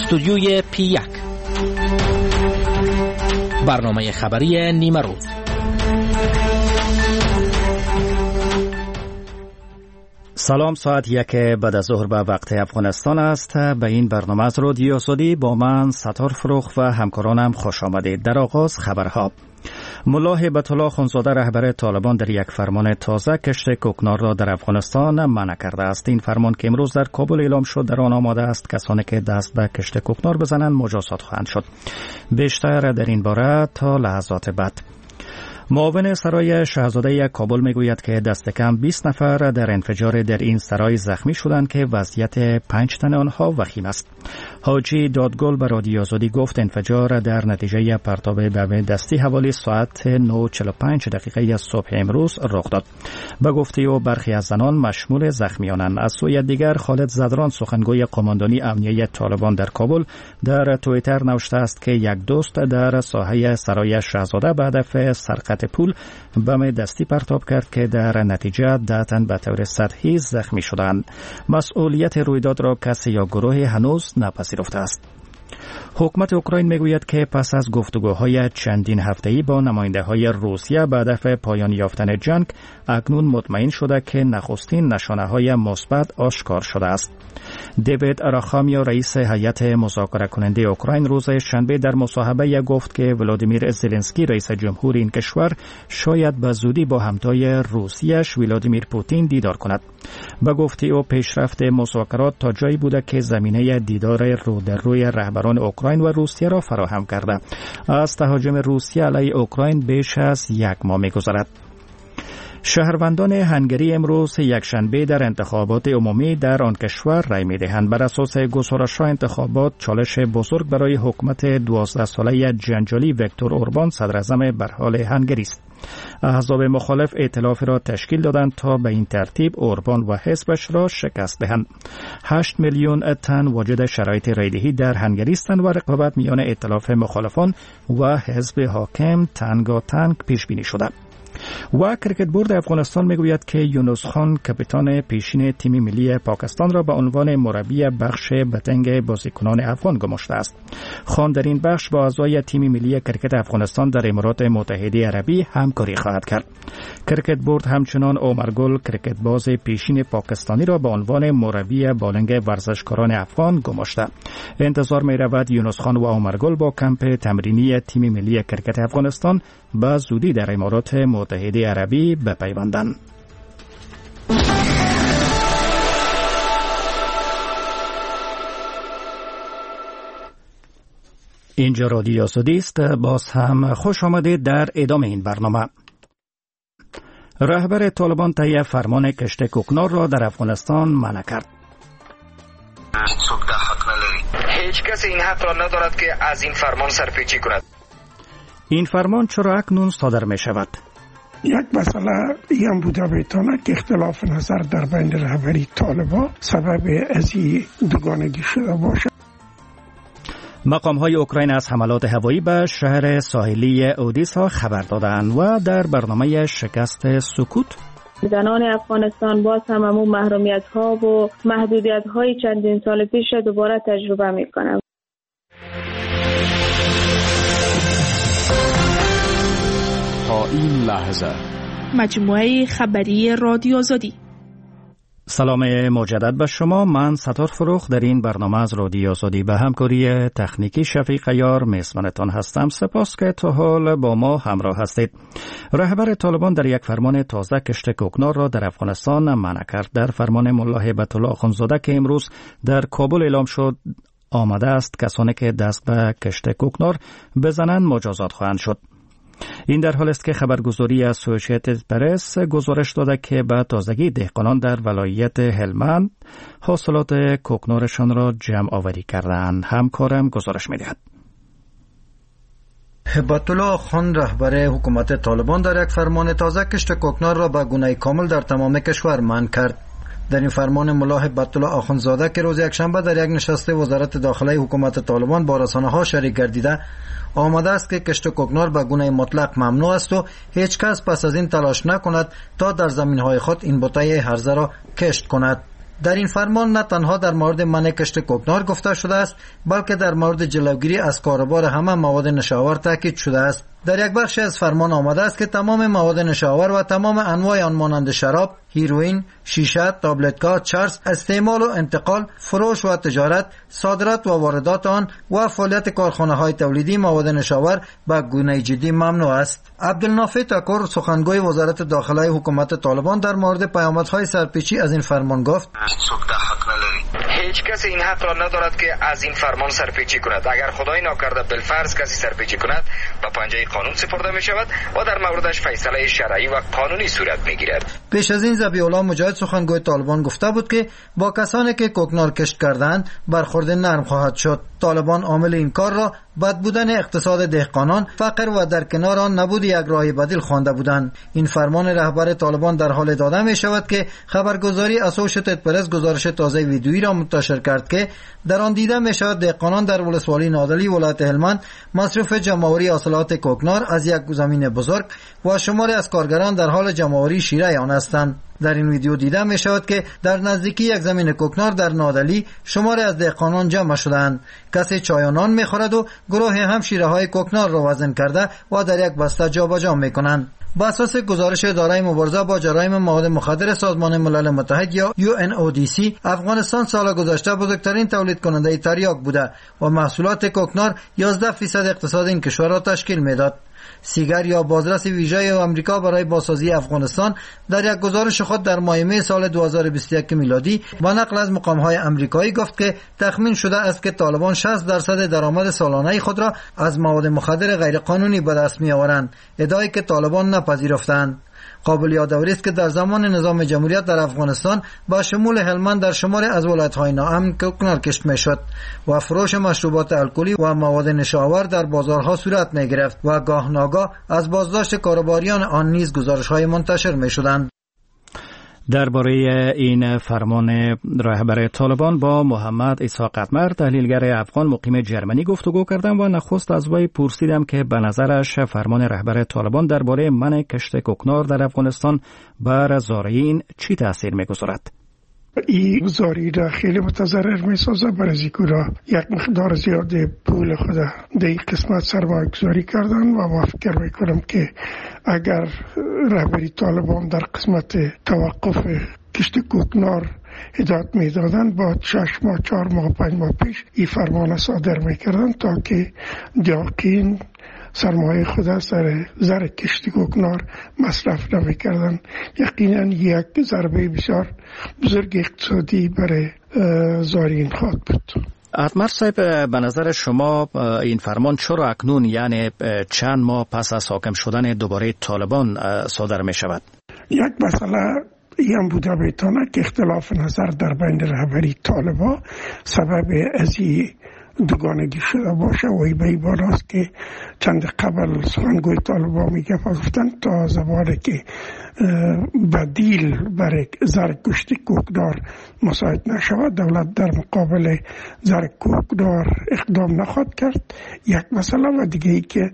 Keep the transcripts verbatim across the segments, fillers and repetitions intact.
استودیوی پی یک، برنامه خبری نیمه روز. سلام، ساعت یک بعد از ظهر به وقت افغانستان است. به این برنامه از رادیو آزادی با من ستار فروخ و همکارانم خوش آمدید. در آغاز خبرها. ملا هیبت الله اخندزاده رهبر طالبان در یک فرمان تازه کشت کوکنار را در افغانستان منع کرده است. این فرمان که امروز در کابل اعلام شد در آن آماده است کسانی که دست به کشت کوکنار بزنند مجازات خواهند شد. بیشتر در این باره تا لحظات بعد. معاون سرای شاهزاده کابل میگوید که دست کم بیست نفر در انفجار در این سرای زخمی شدند که وضعیت پنج تن آنها وخیم است. حاجی دادگل به رادیو آزادی گفت انفجار در نتیجه پرتاب بم دستی حوالی ساعت نه و چهل و پنج دقیقه از صبح امروز رخ داد. به گفته او برخی از زنان مشمول زخمیانند. از سوی دیگر خالد زدران سخنگوی قماندانی امنیت طالبان در کابل در توییتر نوشته است که یک دوست در ساحه سرای شاهزاده به هدف سرقت پول بم دستی پرتاب کرد که در نتیجه ده تن به طور سطحی زخمی شدند. مسئولیت رویداد را کسی یا گروهی هنوز نپذیرفته است. حکومت اوکراین میگوید که پس از گفتگوهای چندین هفته‌ای با نماینده‌های روسیه به هدف پایان یافتن جنگ اکنون مطمئن شده که نخستین نشانه‌های مثبت آشکار شده است. دیوید اراخامیا رئیس هیئت مذاکره کننده اوکراین روز شنبه در مصاحبه گفت که ولادیمیر زلنسکی رئیس جمهور این کشور شاید به زودی با همتای روسیه‌اش ولادیمیر پوتین دیدار کند. به گفته او پیشرفت مذاکرات تا جایی بوده که زمینه دیدار رو در روی رهبران اوکراین و روسیه را فراهم کرده. از تهاجم روسیه علیه اوکراین بیش از یک ماه می‌گذرد. شهروندان هنگری امروز یکشنبه در انتخابات عمومی در آن کشور رای می‌دهند. بر اساس گزارش‌ها انتخابات چالش بزرگ برای حکومت دوازده ساله جنجالی ویکتور اوربان صدراعظم بر حال هنگری است. احزاب مخالف ائتلافی را تشکیل دادند تا به این ترتیب اوربان و حزبش را شکست دهند. هشت میلیون تن واجد شرایط رایدهی در هنگری هستند و رقابت میان ائتلاف مخالفان و حزب حاکم تنگاتنگ پیش بینی شده. و کرکت بورد افغانستان میگوید که یونس خان کاپیتان پیشین تیم ملی پاکستان را به عنوان مربی بخش بتنگ بازیکنان افغان گماشته است. خان در این بخش با اعضای تیم ملی کرکت افغانستان در امارات متحده عربی همکاری خواهد کرد. کرکت بورد همچنان عمرگل کرکت باز پیشین پاکستانی را به عنوان مربی بالنگ ورزشکاران افغان گماشته. انتظار می رود یونس خان و عمرگل با کمپ تمرینی تیم ملی کرکت افغانستان به زودی در امارات متحده عربی بپیوندند. اینجا رادیو آزادی است. باز هم خوش آمدید در ادامه این برنامه. رهبر طالبان طی فرمان کشت کوکنار را در افغانستان منع کرد. هیچ کسی این حق را ندارد که از این فرمان سرپیچی کند. این فرمان چرا اکنون صادر می شود؟ یک مسئله این بوده بیتانه که اختلاف نظر در بین رهبری طالبان سبب از این دوگانگی شده باشد. مقام های اوکراین از حملات هوایی به شهر ساحلی اودیسا خبر دادند و در برنامه شکست سکوت زنان افغانستان باز هم همون محرومیت ها و محدودیت های چندین سال پیش دوباره تجربه می کنند. تا این لحظه مجموعه خبری رادیو آزادی. سلام مجدد به شما. من ستار فروخ در این برنامه از رادیو آزادی به همکاری تکنیکی شفیق یار میزبانتان هستم. سپاس که تا حال با ما همراه هستید. رهبر طالبان در یک فرمان تازه کشت کوکنار را در افغانستان منع کرد. در فرمان ملا هیبت الله اخندزاده که امروز در کابل اعلام شد آمده است کسانی که دست به کشت کوکنار بزنند مجازات خواهند شد. این در حال است که خبرگزاری اسوسییتد پرس گزارش داده که به تازگی دهقانان در ولایت هلمند حاصلات کوکنارشان را جمع آوری کردند. همکارم گزارش می‌دهد. هیبت الله خان رهبر حکومت طالبان در یک فرمان تازه کشت کوکنار را به گونه کامل در تمام کشور منع کرد. در این فرمان ملا هیبت الله اخندزاده که روز یکشنبه در یک نشست وزارت داخله حکومت طالبان با رسانه‌ها شریک گردیده آمده است که کشت کوکنار به گونه مطلق ممنوع است و هیچ کس پس از این تلاش نکند تا در زمین‌های خود این بوته هرزه را کشت کند. در این فرمان نه تنها در مورد منع کشت کوکنار گفته شده است، بلکه در مورد جلوگیری از کاروبار همه مواد نشاور تاکید شده است. در یک بخش از فرمان آمده است که تمام مواد نشاور و تمام انواع آن مانند شراب، هیروئین، شیشه، تابلت‌ها، چرس، استعمال و انتقال، فروش و تجارت، صادرات و واردات آن و فعالیت کارخانه‌های تولیدی مواد نشاور به گونه جدی ممنوع است. عبدالنافع تکور، سخنگوی وزارت داخله حکومت طالبان، در مورد پیامدهای سرپیچی از این فرمان گفت: هیچ کس این حق را ندارد که از این فرمان سرپیچی کند. اگر خدای ناکرده بالفرض کسی سرپیچی کند به پنجه قانون سپرده می شود و در موردش فیصله شرعی و قانونی صورت می گیرد. پیش از این ذبیح الله مجاهد، سخنگوی طالبان، گفته بود که با کسانی که کوکنار کشت کردند برخورد نرم خواهد شد. طالبان عامل این کار را بد بودن اقتصاد دهقانان، فقر و در کنار آن نبود یک راه بدیل خوانده بودند. این فرمان رهبر طالبان در حال داده می شود که خبرگزاری اسوشیتد پرس گزارش تازه ویدیویی را منتشر کرد که در آن دیده می شود دهقانان در ولسوالی نادلی ولایت هلمند مصرف جمع‌آوری حاصلات کوکنار از یک زمین بزرگ و شماری از کارگران در حال جمع‌آوری شیره آن هستند. در این ویدیو دیده می شود که در نزدیکی یک زمین کوکنار در نادلی شماری از دهقانان جمع شدند. کسی چایانان می خورد و گروه هم شیره های کوکنار را وزن کرده و در یک بسته جابجا می کنند. بر اساس گزارش اداره مبارزه با جرایم مواد مخدر سازمان ملل متحد یا یو ان او دی سی، افغانستان سال گذشته بزرگترین تولید کننده تریاک بوده و محصولات کوکنار یازده فیصد اقتصاد این کشور را تشکیل میداد. سیگر یا بازرس ویژه آمریکا برای بازسازی افغانستان در یک گزارش خود در ماه می سال دو هزار و بیست و یک میلادی با نقل از مقام‌های آمریکایی گفت که تخمین شده است که طالبان شصت درصد درآمد سالانه خود را از مواد مخدر غیرقانونی به دست می‌آورند، ادعایی که طالبان نپذیرفتند. قابل یادآوری است که در زمان نظام جمهوریت در افغانستان با شمول هلمند در شماری از ولایت‌های ناامن کوکنار کشت می‌شد و فروش مشروبات الکلی و مواد نشاور در بازارها صورت می‌گرفت و گاه ناگاه از بازداشت کاروباریان آن نیز گزارش‌های منتشر می‌شدند. درباره این فرمان رهبر طالبان با محمد اسحاق قدمر، تحلیلگر افغان مقیم جرمنی، گفتگو کردم و نخست از وی پرسیدم که به نظرش فرمان رهبر طالبان درباره منع کشت کوکنار در افغانستان بر زارعین چی تاثیر می‌گذارد. این زاری را خیلی متضرر می سازه، برای از را یک مقدار زیاد پول خود در این قسمت سرمایه گذاری کردن و ما فکر می کنم که اگر رهبری طالبان در قسمت توقف کشت کوکنار هدایت می دادن، با شش ماه چهار ماه پنج ماه پیش این فرمان صادر می کردن تا که دیاقین سرمایه خود سر زر کشت کوکنار مصرف نمی کردن. یقینا یک ضربه بسیار بزرگ اقتصادی برای زارعین خواهد بود. قدمر صاحب، به نظر شما این فرمان چرا اکنون، یعنی چند ماه پس از حاکم شدن دوباره طالبان صادر می شود؟ یک مسئله این بوده بیتانه که اختلاف نظر در بین رهبری طالبان سبب از این دوگانگی شده باشه و ای به ای بالاست که چند قبل سخنگوی طالبان میگه گفتن تا زمانی که بدیل برای زر گوشت کوکنار مساعد نشود دولت در مقابل زر کوکنار اقدام نخواهد کرد. یک مسئله و دیگه ای که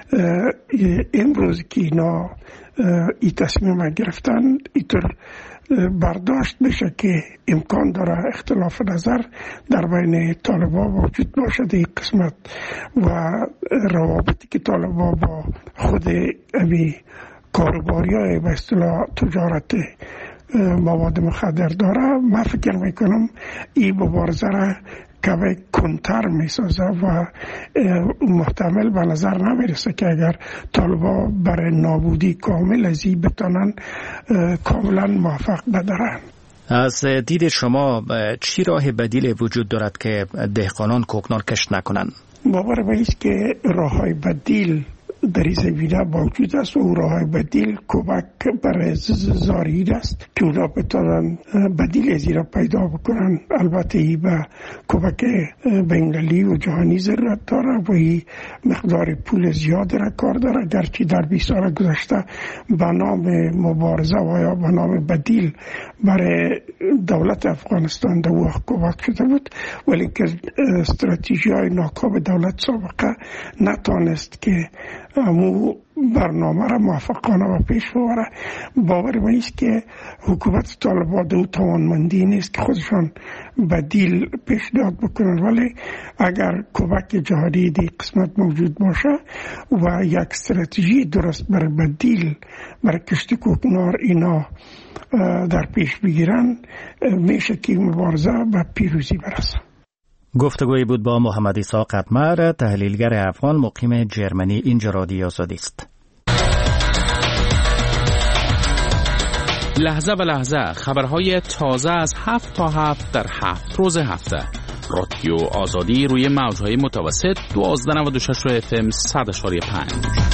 امروز که اینا ای تصمیم گرفتن اینطور برداشت بشه که امکان داره اختلاف نظر در بین طالبان وجود باشد این قسمت و روابطی که طالبان با خود امی کاروباری های به اصطلاح تجارت مواد مخدر داره. من فکر میکنم این مبارزه را کمی کنتر میسازه و محتمل به نظر نمیرسه که اگر طالبان برای نابودی کامل از این بتانن کاملا موفق بدارن. از دید شما چی راه بدیل وجود دارد که دهقانان کوکنار کشت نکنند؟ باور به است که راه های بدیل در این زمینه موجود است و راه بدیل کمک برای زارعین است که اونا بتانن بدیل از این را پیدا بکنن. البته این به کمک بین‌المللی و جهانی ضرورت داره و این مقدار پول زیاد را کار داره، گرچه در بیست سال گذشته به نام مبارزه و یا به نام بدیل برای دولت افغانستان در وقت کمک شده بود، ولی که استراتژی های ناکام دولت سابقه نتانست که امو برنامه را موفقانه و پیش ببره. باور من است که حکومت طالبان دو توانمندی نیست که خودشان بدیل پیشنهاد بکنن، ولی اگر کمک جهانی دی قسمت موجود باشه و یک استراتژی درست برای بدیل برای کشت کوکنار اینا در پیش بگیرن، میشه که مبارزه به پیروزی برسه. گفتگوی بود با محمد عیسی قدمر، تحلیلگر افغان مقیم جرمنی. اینجا رادیو آزادی است. لحظه به لحظه خبرهای تازه از هفت تا هفت در هفت روز هفته. رادیو آزادی روی موجهای متوسط دوازده نود و شش اف ام صد اشاری پنج.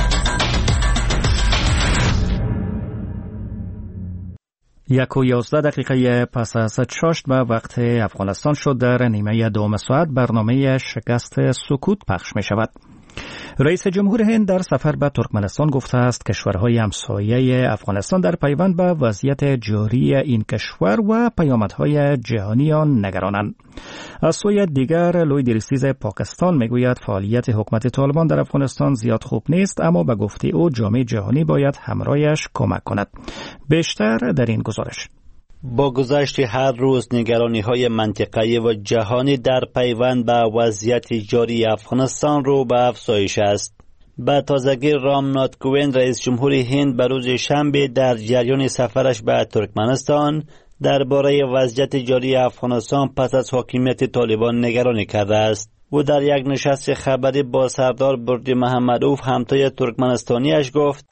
یک و یازده دقیقه پس از چاشت به وقت افغانستان شد. در نیمه دوم ساعت برنامه شکست سکوت پخش می شود. رئیس جمهور هند در سفر به ترکمنستان گفته است کشورهای همسایه افغانستان در پیوند به وضعیت جاری این کشور و پیامدهای جهانی آن نگرانند. از سوی دیگر لوی درستیز پاکستان میگوید فعالیت حکومت طالبان در افغانستان زیاد خوب نیست، اما به گفته او جامعه جهانی باید همراهش کمک کند. بیشتر در این گزارش. با گذشت هر روز نگرانی‌های منطقه‌ای و جهانی در پیوند به وضعیت جاری افغانستان رو به افزایش است. به تازگی رامناتھ کوویند رئیس جمهور هند به روز شنبه در جریان سفرش به ترکمنستان درباره وضعیت جاری افغانستان پس از حاکمیت طالبان نگرانی کرده است. او در یک نشست خبری با سردار بردی محمدوف همتای ترکمنستانیش گفت: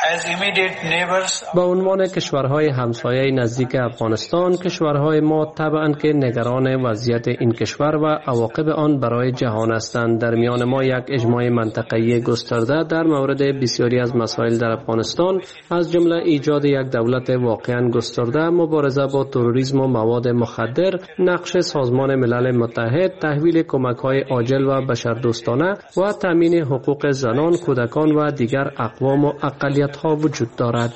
به عنوان کشورهای همسایه نزدیک افغانستان، کشورهای ما طبعاً که نگران وضعیت این کشور و عواقب آن برای جهان هستند. در میان ما یک اجماع منطقه‌ای گسترده در مورد بسیاری از مسائل در افغانستان، از جمله ایجاد یک دولت واقعاً گسترده، مبارزه با تروریسم و مواد مخدر، نقش سازمان ملل متحد، تحویل کمک‌های عاجل و بشردوستانه و تامین حقوق زنان، کودکان و دیگر اقوام و اقلیت‌ها وجود دارد.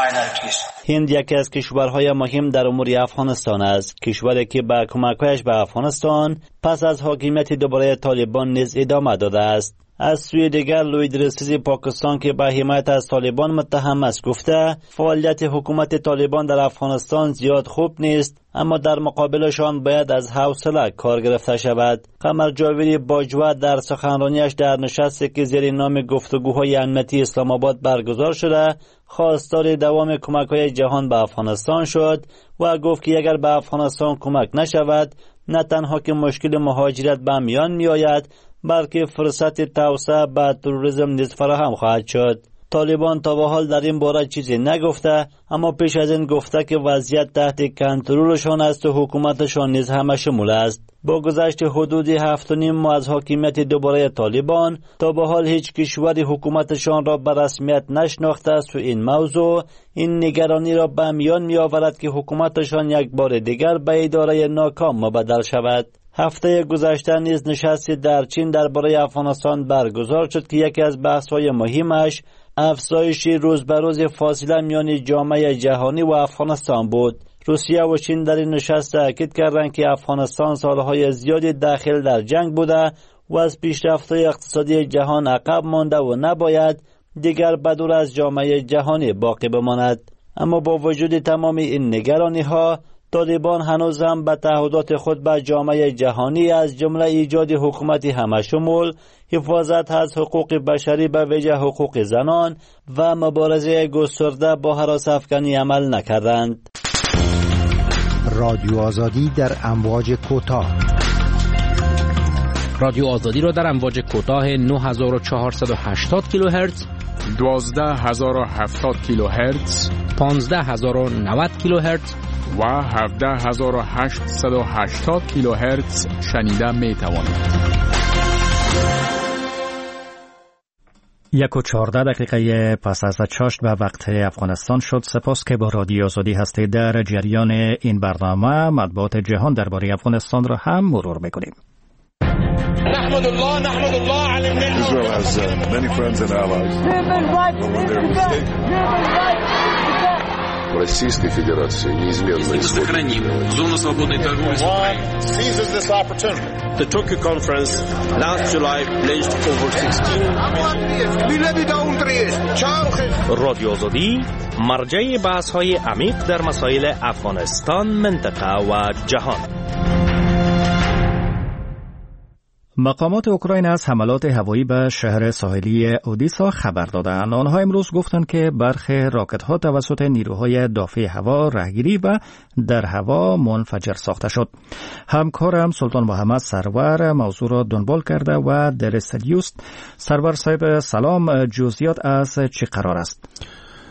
هند یکی از کشورهای مهم در امور افغانستان است، کشوری که با کمک‌هایش به افغانستان پس از حاکمیت دوباره طالبان نیز ادامه داده است. از سوی دیگر لوی درستیز پاکستان که به حمایت از طالبان متهم است گفته فعالیت حکومت طالبان در افغانستان زیاد خوب نیست، اما در مقابلشان باید از حوصله کار گرفته شود. قمر جاویدی باجوه در سخنرانیش در نشستی که زیر نام گفتگوهای امنیتی اسلام آباد برگزار شده خواستار دوام کمک‌های جهان به افغانستان شد و گفت که اگر به افغانستان کمک نشود، نه تنها که مشکل مهاجرت به میان می آید، بلکه فرصت توسعه به تروریسم نیز فراهم خواهد شد. طالبان تا به حال در این باره چیزی نگفته، اما پیش از این گفته که وضعیت تحت کنترلشان است و حکومتشان نیز همه شمول است. با گذشت حدود هفت و نیم ماه از حاکمیت دوباره طالبان، تا به حال هیچ کشوری حکومتشان را به رسمیت نشناخته است و این موضوع این نگرانی را به میان می آورد که حکومتشان یک بار دیگر به اداره ناکام مبدل شود. هفته گذشته نیز نشستی در چین درباره افغانستان برگزار شد که یکی از بحث‌های مهمش افزایش روز به روز فاصله میان جامعه جهانی و افغانستان بود. روسیه و چین در این نشست تاکید کردند که افغانستان سالهای زیادی داخل در جنگ بوده و از پیشرفت‌های اقتصادی جهان عقب مانده و نباید دیگر بدور از جامعه جهانی باقی بماند. اما با وجود تمام این نگرانی‌ها، طالبان هنوز هم به تعهدات خود به جامعه جهانی از جمله ایجاد حکومتی همشمول، حفاظت از حقوق بشری به ویژه حقوق زنان و مبارزه گسترده با هراس افکنی عمل نکردند. رادیو آزادی در امواج کوتاه. رادیو آزادی را در امواج کوتاه نه هزار و چهارصد و هشتاد کیلوهرتز، دوازده هزار و هفتاد کیلوهرتز، پانزده هزار و نود کیلوهرتز و هفده هزار و هشتصد و هشتاد کیلوهرتز شنیده می توانید. یک و چهارده دقیقه پس از چاشت به وقت افغانستان شد. سپاس که با رادیو آزادی هستید. در جریان این برنامه مطبوعات جهان درباره افغانستان را هم مرور میکنیم. نحمد الله نحمد الله على النعمة. Israel has uh, many friends and allies. в Российской Федерации неизменно исходит. Зону свободной торговли с Украиной. The Tokyo Conference last July pledged over sixteen رادیو آزادی مرجع بحث‌های عمیق در مسائل افغانستان، منطقه و جهان. مقامات اوکراین از حملات هوایی به شهر ساحلی اودیسا خبر دادند. آنها امروز گفتند که برخی راکت‌ها توسط نیروهای دافع هوا راهگیری و در هوا منفجر ساخته شد. همکارم سلطان محمد سرور موضوع را دنبال کرده و در استودیوست. سرور صاحب سلام، جزئیات از چی قرار است؟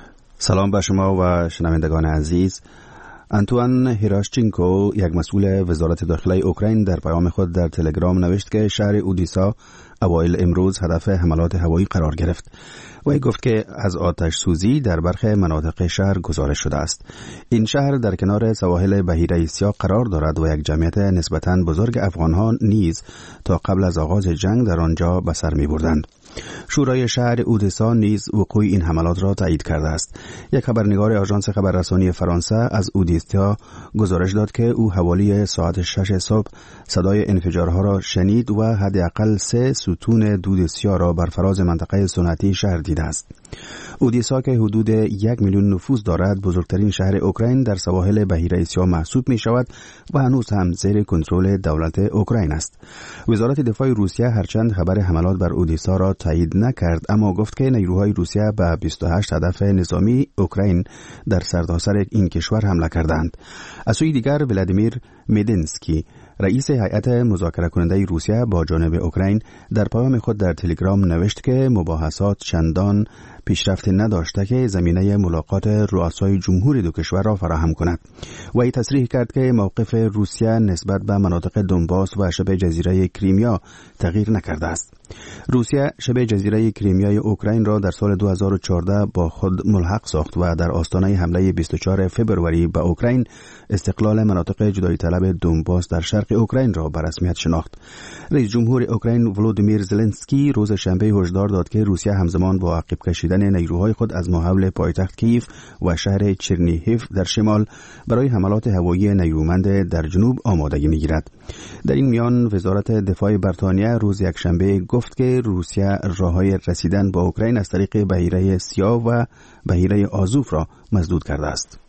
سلام به شما و شنوندگان عزیز. آنتوان هیراشچینکو، یک مسئول وزارت داخلی اوکراین، در پیام خود در تلگرام نوشت که شهر اودیسا اوایل امروز هدف حملات هوایی قرار گرفت. وی گفت که از آتش سوزی در برخی مناطق شهر گزارش شده است. این شهر در کنار سواحل بحیره سیاه قرار دارد و یک جمعیت نسبتاً بزرگ افغان‌ها نیز تا قبل از آغاز جنگ در آنجا به سر می‌بردند. شورای شهر اودیسا نیز وقوع این حملات را تایید کرده است. یک خبرنگار آژانس خبررسانی فرانسه از اودیسا گزارش داد که او حوالی ساعت شش صبح صدای انفجارها را شنید و حداقل سه ستون دود سیاه را بر فراز منطقه صنعتی شهر دیده است. اودیسا که حدود یک میلیون نفوس دارد، بزرگترین شهر اوکراین در سواحل بحیره سیاه محسوب می شود و هنوز هم زیر کنترل دولت اوکراین است. وزارت دفاع روسیه هرچند خبر حملات بر اودیسا را تایید نکرد، اما گفت که نیروهای روسیه به بیست و هشت هدف نظامی اوکراین در سرتاسر این کشور حمله کردند. از سوی دیگر ولادیمیر مدینسکی، رئیس هیئت مذاکره کننده روسیه با جانب اوکراین، در پیام خود در تلگرام نوشت که مباحثات چندان پیشرفت نداشته که زمینه ملاقات رؤسای جمهور دو کشور را فراهم کند. و ای تصریح کرد که موقف روسیه نسبت به مناطق دونباس و شبه جزیره کریمیا تغییر نکرده است. روسیه شبه جزیره کریمیای اوکراین را در سال دو هزار و چهارده با خود ملحق ساخت و در آستانه حمله بیست و چهارم فوریه به اوکراین استقلال مناطق جدایی طلب دونباس در شرق اوکراین را به رسمیت شناخت. رئیس جمهور اوکراین ولودیمیر زلنسکی روز شنبه هشدار داد که روسیه همزمان با عقب کشیدن نیروهای خود از محول پایتخت کیف و شهر چرنیهیف در شمال برای حملات هوایی نیرومند در جنوب آمادگی می‌گیرد. در این میان وزارت دفاع بریتانیا روز یکشنبه گفت که روسیه راههای رسیدن به اوکراین از طریق بحیره سیاه و بحیره آزوف را مسدود کرده است.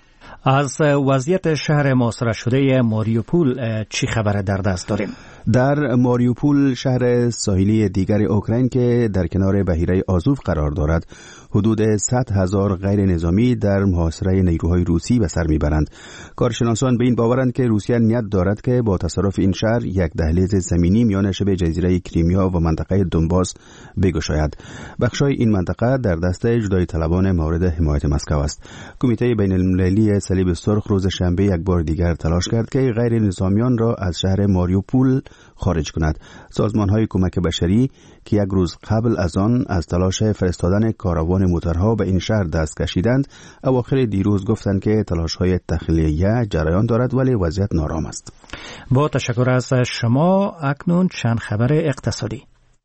از وضعیت شهر محاصره شده ماریوپول چی خبر در دست داریم؟ در ماریوپول، شهر ساحلی دیگر اوکراین که در کنار بحیره آزوف قرار دارد، حدود صد هزار غیر نظامی در محاصره نیروهای روسی به سر میبرند. کارشناسان به این باورند که روسیه نیت دارد که با تصرف این شهر یک دهلیز زمینی میان شبه جزیره کریمیا و منطقه دونباس بگشاید. بخشای این منطقه در دست جدایی طلبان مورد حمایت مسکو است. کمیته بین المللی صلیب سرخ روز شنبه یک بار دیگر تلاش کرد که غیر نظامیان را از شهر ماریوپول خارج کند. سازمان‌های کمک بشری که یک روز قبل از آن از تلاش فرستادن کاروان موترها به این شهر دست کشیدند، اواخر دیروز گفتند که تلاش‌های تخلیه جریان دارد ولی وضعیت نارام است. با تشکر از شما. اکنون چند خبر اقتصادی.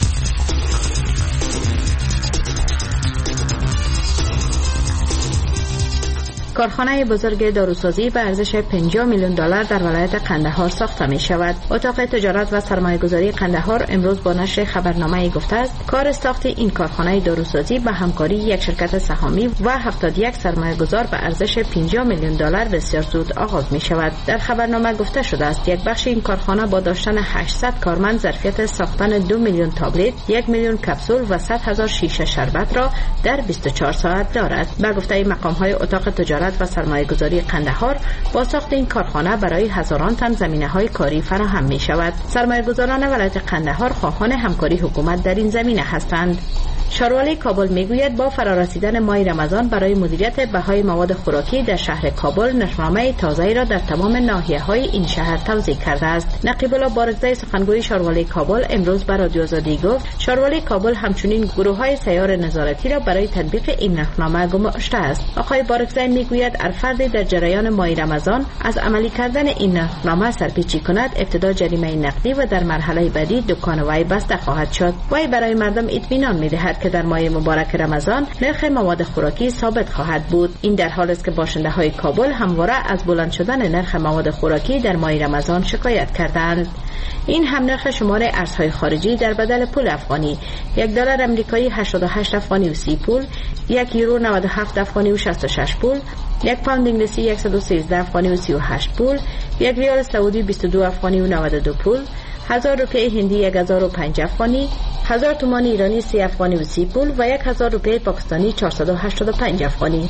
کارخانه بزرگ داروسازی به ارزش پنجاه میلیون دلار در ولایت قندهار ساخته می شود. اتاق تجارت و سرمایه‌گذاری قندهار امروز با نشر خبرنامه گفته است کار ساخت این کارخانه داروسازی به همکاری یک شرکت سهامی و هفتاد و یک سرمایه‌گذار به ارزش پنجاه میلیون دلار بسیار زود آغاز می شود. در خبرنامه گفته شده است یک بخش این کارخانه با داشتن هشتصد کارمند ظرفیت ساختن دو میلیون تابلت، یک میلیون کپسول و صد هزار شیشه شربت را در بیست و چهار ساعت دارد. به گفته مقام‌های اتاق تجارت و سرمایه‌گذاری قندهار، با ساخت این کارخانه برای هزاران تن زمینه‌های کاری فراهم می‌شود. سرمایه‌گذاران ولایت قندهار خواهان همکاری حکومت در این زمینه هستند. شاروالی کابل میگوید با فرارسیدن ماه رمضان برای مدیریت بهای مواد خوراکی در شهر کابل نشرنامه تازه‌ای را در تمام ناحیه‌های این شهر توزیع کرده است. نقیب الله بارگزای سخنگوی شاروالی کابل امروز به رادیو آزادی گفت شاروالی کابل همچنین گروه‌های سیار نظارتی را برای تطبیق این نشرنامه گماشته است. آقای بارگزای میگوید هر فردی در جریان ماه رمضان از عملی کردن این نشرنامه سرپیچی کند ابتدا جریمه نقدی و در مرحله بعدی دکان وی بسته خواهد شد. وی برای مردم اطمینان می‌دهد که در ماه مبارک رمضان نرخ مواد خوراکی ثابت خواهد بود. این در حالی است که باشنده های کابل همواره از بلند شدن نرخ مواد خوراکی در ماه رمضان شکایت کردند. این هم نرخ شمار ارزهای خارجی در بدل پول افغانی: یک دلار امریکایی هشتاد و هشت افغانی و سی پول، یک یورو نود و هفت افغانی و شصت و شش پول، یک پوند انگلیسی صد و سیزده افغانی و سی و هشت پول، یک ریال سعودی بیست و دو افغانی و نود و دو پول، هزار روپیه هندی یک هزار و پنج افغانی، هزار تومان ایرانی سی افغانی و سی پول و یک هزار روپیه پاکستانی چهارصد و هشتاد و پنج افغانی.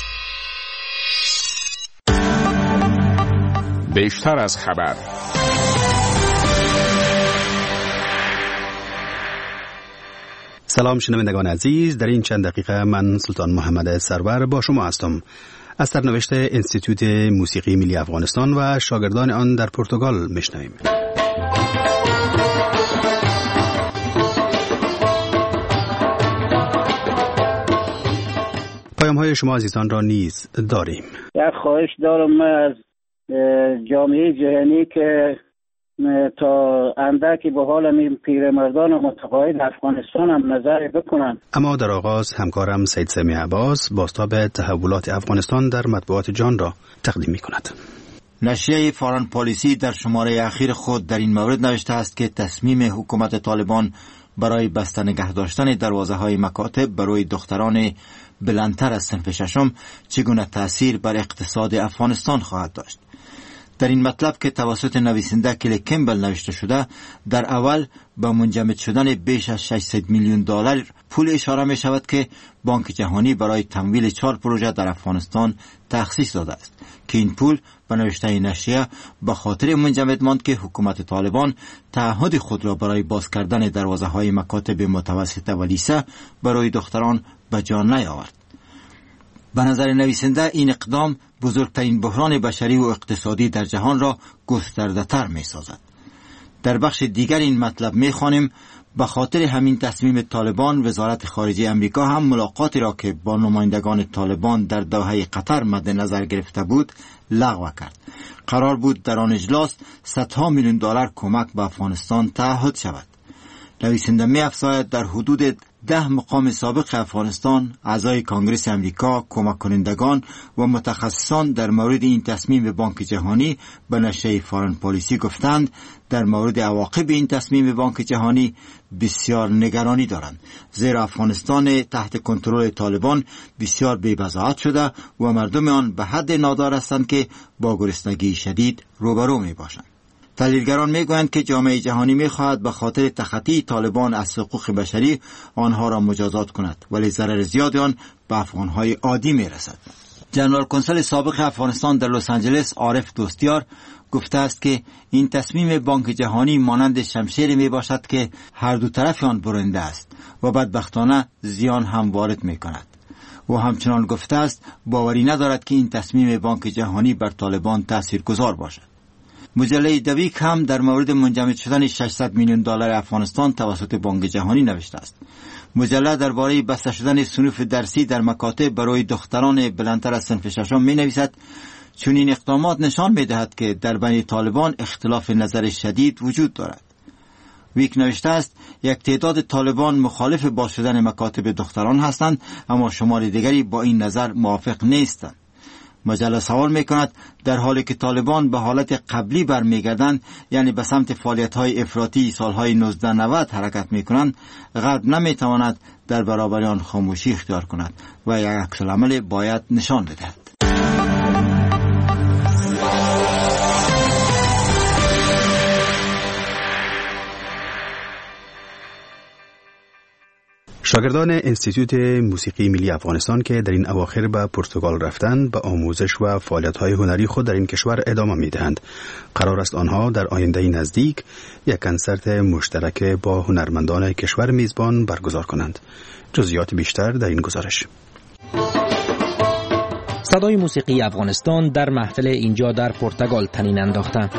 بیشتر از خبر. سلام شنوندگان عزیز، در این چند دقیقه من سلطان محمد سرور با شما هستم. از سرنوشت انستیتوت موسیقی ملی افغانستان و شاگردان آن در پرتغال میشنویم. پیام های شما عزیزان را نیز داریم. یک خواهش دارم من از جامعه جهانی که تا اندکی به حال این پیرمردان متقاعد افغانستان هم نظر بکنن. اما در آغاز همکارم سید سمی عباس بازتاب تحولات افغانستان در مطبوعات جان را تقدیم می کند. نشریه فارن پالیسی در شماره اخیر خود در این مورد نوشته است که تصمیم حکومت طالبان برای بسته نگه داشتن دروازه های مکاتب برای دختران بلندتر از صنف ششم چگونه تأثیر بر اقتصاد افغانستان خواهد داشت. در این مطلب که توسط نویسنده کلی کمبل نوشته شده، در اول به منجمد شدن بیش از ششصد میلیون دلار پول اشاره می شود که بانک جهانی برای تمویل چهار پروژه در افغانستان تخصیص داده است که این پول به نوشته نشریه به خاطر منجمد ماند که حکومت طالبان تعهد خود را برای باز کردن دروازه های مکاتب متوسطه و لیسه برای دختران به جان نیاورد. به نظر نویسنده این اقدام بزرگترین بحران بشری و اقتصادی در جهان را گسترده تر می سازد. در بخش دیگر این مطلب می خوانیم به خاطر همین تصمیم طالبان وزارت خارجه امریکا هم ملاقاتی را که با نمایندگان طالبان در دوحه قطر مد نظر گرفته بود لغو کرد. قرار بود در آن اجلاس صدها میلیون دلار کمک به افغانستان تعهد شود. نویسنده می افزاید در حدود ده مقام سابق افغانستان اعضای کانگرس امریکا، کمک کنندگان و متخصصان در مورد این تصمیم بانک جهانی به نشریه فارن پالیسی گفتند در مورد عواقب این تصمیم بانک جهانی بسیار نگرانی دارند، زیرا افغانستان تحت کنترل طالبان بسیار بی‌بضاعت شده و مردم آن به حد نادار هستند که با گرسنگی شدید روبرو می باشند. تحلیلگران میگویند که جامعه جهانی میخواهد به خاطر تخطی طالبان از حقوق بشری آنها را مجازات کند، ولی ضرر زیاد آن به افغانهای عادی میرسد. جنرال کنسل سابق افغانستان در لس آنجلس عارف دوستیار گفته است که این تصمیم بانک جهانی مانند شمشیر می باشد که هر دو طرف آن برنده است و بدبختانه زیان هم وارد می کند. و همچنان گفته است باوری ندارد که این تصمیم بانک جهانی بر طالبان تاثیرگذار باشد. مجله دویک هم در مورد منجمد شدن ششصد میلیون دلار افغانستان توسط بانک جهانی نوشته است. مجله درباره بسته شدن صنوف درسی در مکاتب برای دختران بلندتر از صنف ششم می نویسد چون این اقدامات نشان می دهد که در بین طالبان اختلاف نظر شدید وجود دارد. ویک نوشته است یک تعداد طالبان مخالف باز شدن مکاتب دختران هستند، اما شمار دیگری با این نظر موافق نیستند. مجله سوال می کند در حالی که طالبان به حالت قبلی برمیگردند، یعنی به سمت فعالیت‌های افراطی سالهای نوزده نود حرکت می کنند، غرب نمی تواند در برابر آن خاموشی اختیار کند و یک عکس العمل باید نشان بدهد. شاگردان انستیتوت موسیقی ملی افغانستان که در این اواخر به پرتغال رفتند به آموزش و فعالیت‌های هنری خود در این کشور ادامه می‌دهند. قرار است آنها در آینده نزدیک یک کنسرت مشترک با هنرمندان کشور میزبان برگزار کنند. جزئیات بیشتر در این گزارش. صدای موسیقی افغانستان در محفل اینجا در پرتغال تنین انداختند.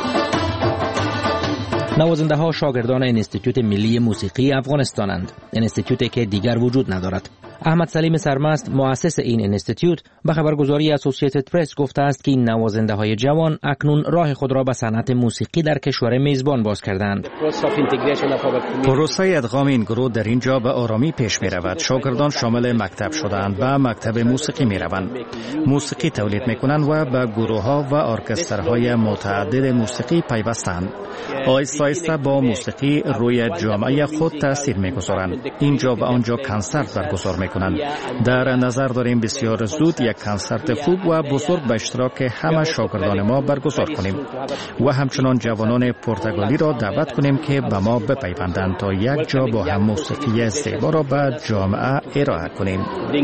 نوازنده ها شاگردان انستیتوت ملی موسیقی افغانستانند. انستیتوتی که دیگر وجود ندارد. احمد سلیم سرمست مؤسس این اینستیتوت به خبرگزاری اسوسییتد پرس گفته است که این نوازنده های جوان اکنون راه خود را به صنعت موسیقی در کشور میزبان باز کردند. پروسه ادغام این گروه در اینجا به آرامی پیش می رود. شاگردان شامل مکتب شدند و مکتب موسیقی می روند. موسیقی تولید می کنند و به گروه ها و ارکسترهای متعدد موسیقی پیوستند. آهسته آهسته با موسیقی روی جامعه خود تاثیر می گذارند. اینجا و آنجا کنسرت برگزار می کنند. در نظر داریم بسیار زود یک کنسرت خوب و بزرگ به اشتراک همه شاگردان ما برگزار کنیم و همچنان جوانان پرتغالی را دعوت کنیم که به ما بپیوندند تا یک جا با هم موسیقی زیبا را به جامعه ارائه کنیم.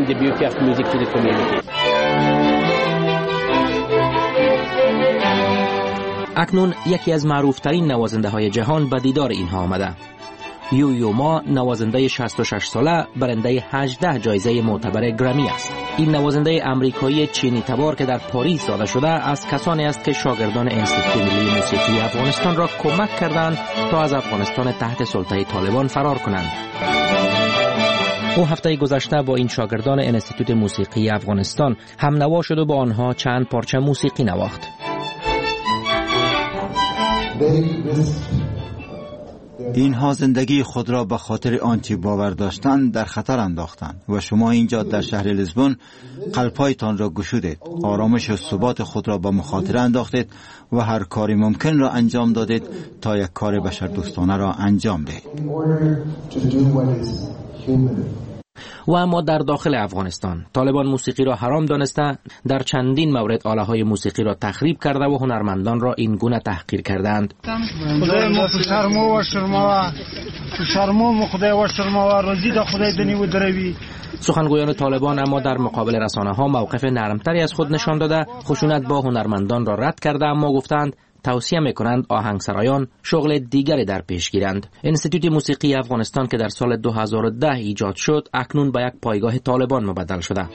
اکنون یکی از معروفترین نوازنده های جهان به دیدار اینها آمده. یو یو ما نوازنده شصت و شش ساله برنده هجده جایزه معتبر گرمی است. این نوازنده امریکایی چینی تبار که در پاریس زاده شده از کسانی است که شاگردان انستیتوت ملی موسیقی افغانستان را کمک کردند تا از افغانستان تحت سلطه طالبان فرار کنند. او هفته گذشته با این شاگردان انستیتوت موسیقی افغانستان هم نوا شد و با آنها چند پارچه موسیقی نواخت. اینها زندگی خود را به خاطر آنچه باور داشتند در خطر انداختند و شما اینجا در شهر لیسبون قلب‌هایتان را گشودید، آرامش و ثبات خود را به مخاطره انداختید و هر کاری ممکن را انجام دادید تا یک کار بشردوستانه را انجام دهید. و اما در داخل افغانستان طالبان موسیقی را حرام دانسته، در چندین مورد آله‌های موسیقی را تخریب کرده و هنرمندان را این گونه تحقیر کردند. خدای ما شرمو و شرمو شرمو مو خدای و شرمو روزی د خدای دنی و دروی. سخنگویان طالبان اما در مقابل رسانه‌ها موقف نرمتری از خود نشان داده، خشونت با هنرمندان را رد کرده، اما گفتند توصیه میکنند آهنگسرایان شغل دیگری در پیش گیرند. انستیتوت موسیقی افغانستان که در سال دو هزار و ده ایجاد شد اکنون به یک پایگاه طالبان مبدل شده.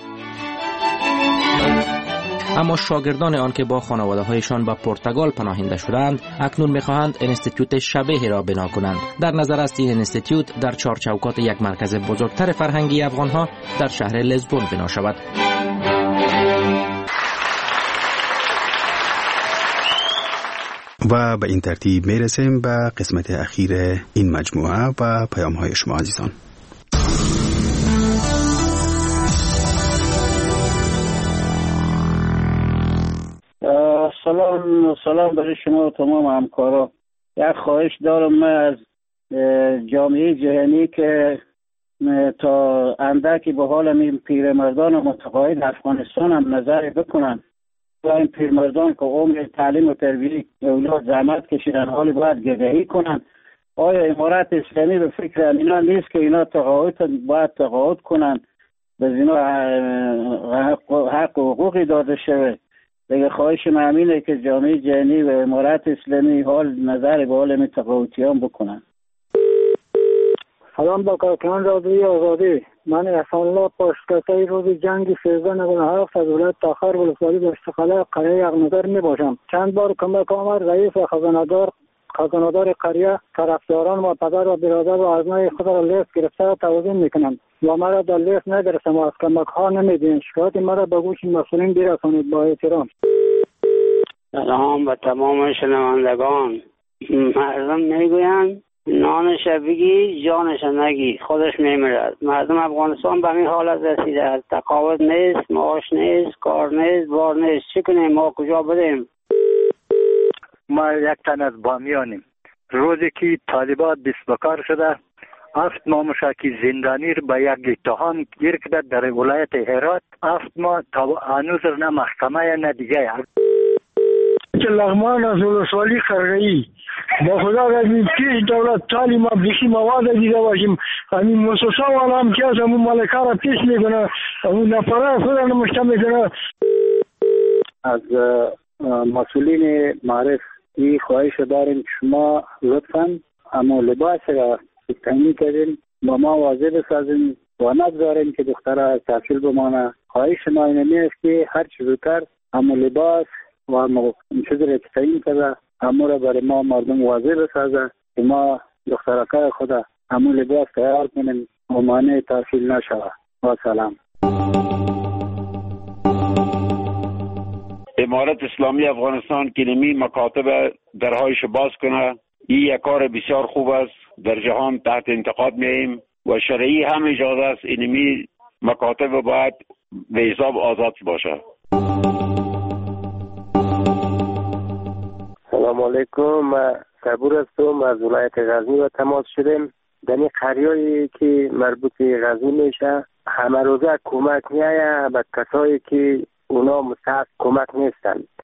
اما شاگردان آن که با خانواده‌هایشان به پرتغال پناهنده شدند اکنون میخواهند انستیتوت شبیه را بنا کنند. در نظر است این انستیتوت در چارچوکات یک مرکز بزرگتر فرهنگی افغانها در شهر لیسبون بنا شود. و به این ترتیب میرسیم به قسمت اخیر این مجموعه و پیام های شما عزیزان. سلام سلام برای شما و تمام همکارا. یک خواهش دارم من از جامعه جهانی که تا اندکی به حال این پیرمردان متقاعد افغانستان هم نظر بکنن و این پیرمردان که عمر تعلیم و تربیت اولاد زحمت کشیدن حالی باید گدایی کنن. آیا امارت اسلامی به فکر اینا نیست که اینا تقاعد باید تقاعد کنن، به اینا حق و حقوقی داده شده؟ دیگه خواهش من همینه که جامعه جهانی و امارت اسلامی حال نظر به حال می تقاعدیان بکنن. سلام با کارکنان رادیوی آزادی. من احسان الله پشتکته روز جنگ سیزده نود و هفت از ولایت تاخر ولسوالی دشتخاله قریه یغنظر می باشم. چند بار کمک آمد رئیس و خزاندار خزاندار قریه طرفداران و پدر و برادر و آزمای خود را لیست گرفته توضیح میکنند و مرا در لیست نگرفتم و از کمک ها نمیدین. شکایت مرا به گوش مسئولین برسانید. با احترام. سلام به تمام شنوندگان. مردم میگویند نانش بگی جانش نگی، خودش میمیرد. مردم افغانستان به این حالت رسیده، تقاعد نیست، معاش نیست، کار نیست، بار نیست. چی کنیم؟ ما کجا بدیم؟ ما یک تن از بامیانیم. روزی که طالبان دست بکار شده هفت ماه مشاکی زندانی رو به یک اتهام گیر کرده در ولایت هرات. هفت ماه تا هنوز نه محکمه نه دیگه. لغمان از ولسوالی قرغه‌ای با خدا از این پیش دولت تعلیم و بخی مواد دیده باشیم. همین مؤسسه والا هم که از همون مالکه را پیش میکنه، همون نفره خود را نمشته میکنه. از مسئولین معرف این خواهش داریم که شما لطفاً اما لباس را تامین کردین با ما واضح بسازین و نگذارین که دختره تحصیل بمانه. خواهش ما اینمی است که هر چیز زودتر اما لباس و اما چیز را تامین کرده اما را برای ما مردم واضح بسازه که ما دخترکه خدا اما لباس تیار کنیم و مانع تحصیل نشوه. با سلام. امارت اسلامی افغانستان که نمی مکاتب درهایش باز کنه، این یک کار بسیار خوب است. در جهان تحت انتقاد میاییم و شرعی هم اجازه است اینمی مکاتب باید به حساب آزاد باشه. سلام علیکم، من صبور هستم از ولایت غزنی و تماس شدیم. در این قریه‌ای که مربوط به غزنی میشه همه روزه کمک میایه به کسایی که اونا مستحق کمک نیستند.